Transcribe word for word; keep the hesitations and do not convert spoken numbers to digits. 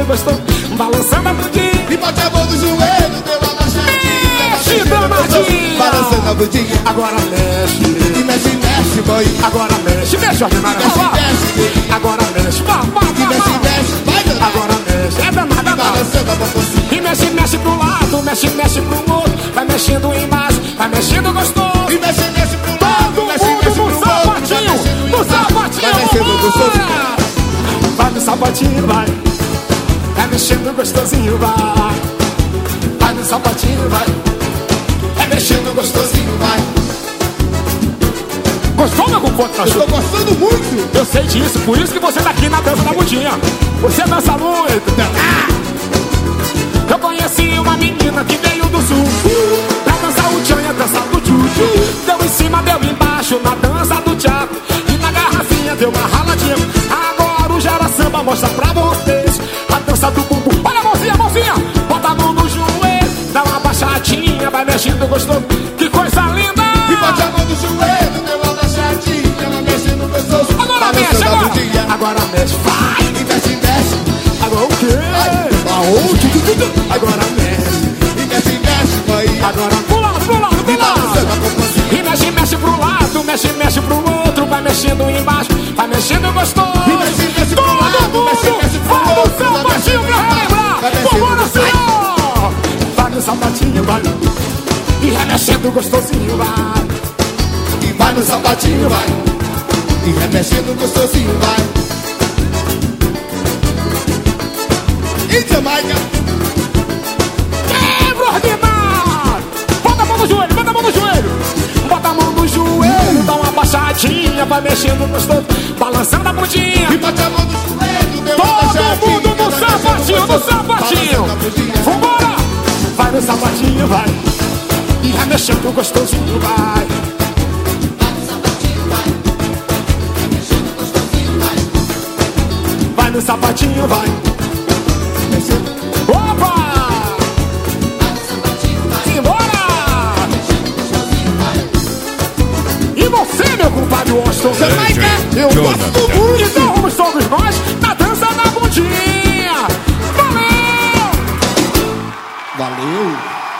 mexendo gostoso, balançando a bundinha. E bate a mão no joelho, deu uma baixadinha. Mexe, danadinha. Balançando a bundinha. Agora mexe. E mexe, mexe, boy. Agora mexe, mexe, ordinária. Mexe, mexe. Agora mexe, vá, vá, E mexe, vá, mexe, vai danado. agora mexe, é danada, danada. Balançando a bococinha. E mexe, mexe pro lado, mexe, mexe pro outro. Vai mexendo embaixo, vai mexendo gostoso. E mexe, mexe pro lado, Todo mexe, mundo mexe pro no outro. Vai sapatinho, mexendo no embaixo, sapatinho, vai mexendo gostoso. vai no sapatinho, vai. Vai mexendo gostosinho, vai. Vai no sapatinho, vai. É mexendo gostosinho, vai. Gostou, meu comporto, Eu cachorro? tô gostando muito. Eu sei disso, por isso que você tá aqui na dança da bundinha. Você dança muito. Ah! Eu conheci uma menina que veio do sul pra dançar o tchan e a dança do tchu-tchu. Deu em cima, deu embaixo na dança do tchaco. E na garrafinha deu uma raladinha. Agora o Gera Samba mostra pra vocês a dança do bumbum. Olha a mãozinha, a mãozinha. Bota a mão no joelho, dá uma baixadinha, vai mexendo gostoso. Que coisa linda! E bate a mão no joelho, deu uma baixadinha. Vai mexendo gostoso. Agora Balançando mexe, a agora! bundinha. Agora mexe, vai! E mexe, mexe. Agora o quê? Aonde? Agora mexe. E mexe, mexe, vai. Agora pro lado, pro lado, pro E balançando lado. a bococinha. E mexe, mexe pro lado, mexe, mexe pro outro. Vai mexendo embaixo, vai mexendo gostoso. E mexe, mexe pro Todo lado, mundo mexe, mexe pro vai no outro. Vai sapatinho mexendo pra relembrar. vai mexendo Vambora, gostoso. senhor! Vai no sapatinho, vai. E remexendo gostosinho, vai. E vai no sapatinho, vai. E remexendo gostosinho, vai. E Jamaica. Quebra ordinário! Bota a mão no joelho, bota a mão no joelho. Bota a mão no joelho, dá uma baixadinha, vai mexendo gostoso, balançando a bundinha. E bate a mão no joelho, deu uma Todo baixadinha. mundo no Vai mexendo sapatinho, no gostoso, sapatinho. balançando a bundinha. Vambora! Vai no sapatinho, vai. E remexendo gostosinho, vai. Vai no sapatinho, vai. Opa! Simbora! E você, meu compadre Washington? Jamaica, eu Jonathan. gosto muito. Então vamos todos nós na dança da bundinha. Valeu! Valeu.